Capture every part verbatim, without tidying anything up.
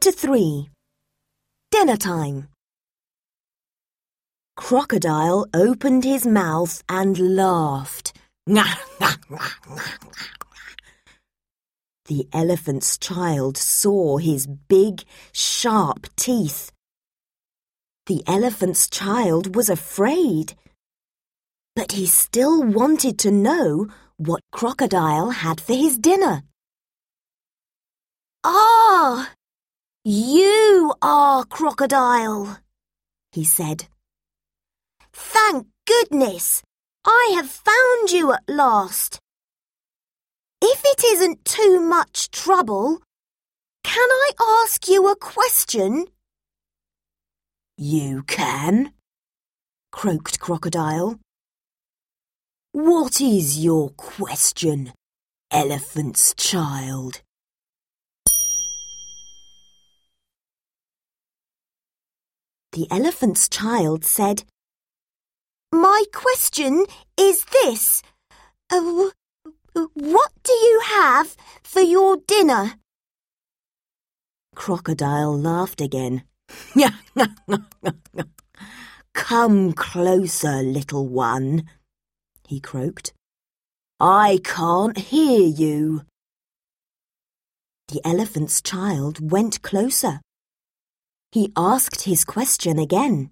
Chapter three. Dinner time. Crocodile opened his mouth and laughed. The elephant's child saw his big, sharp teeth. The elephant's child was afraid, but he still wanted to know what Crocodile had for his dinner. "Ah, you are Crocodile," he said. "Thank goodness, I have found you at last. If it isn't too much trouble, can I ask you a question?" "You can," croaked Crocodile. "What is your question, elephant's child?" The elephant's child said, "My question is this. Uh, what do you have for your dinner?" Crocodile laughed again. "Come closer, little one," he croaked. "I can't hear you." The elephant's child went closer. He asked his question again.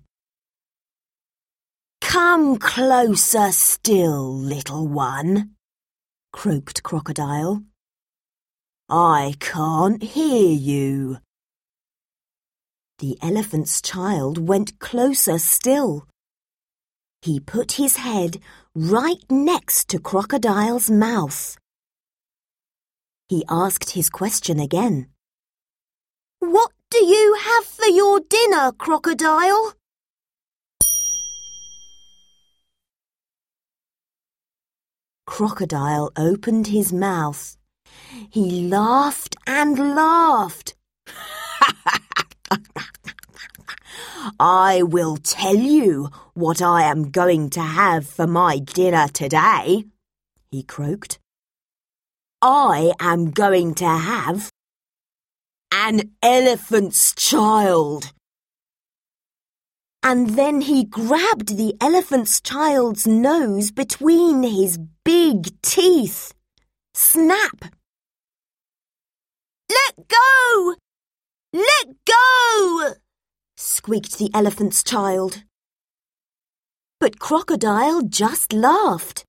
"Come closer still, little one," croaked Crocodile. "I can't hear you." The elephant's child went closer still. He put his head right next to Crocodile's mouth. He asked his question again. "What do you have for your dinner, Crocodile?" Crocodile opened his mouth. He laughed and laughed. "I will tell you what I am going to have for my dinner today," he croaked. "I am going to have an elephant's child." And then he grabbed the elephant's child's nose between his big teeth. Snap! "Let go! Let go!" squeaked the elephant's child. But Crocodile just laughed.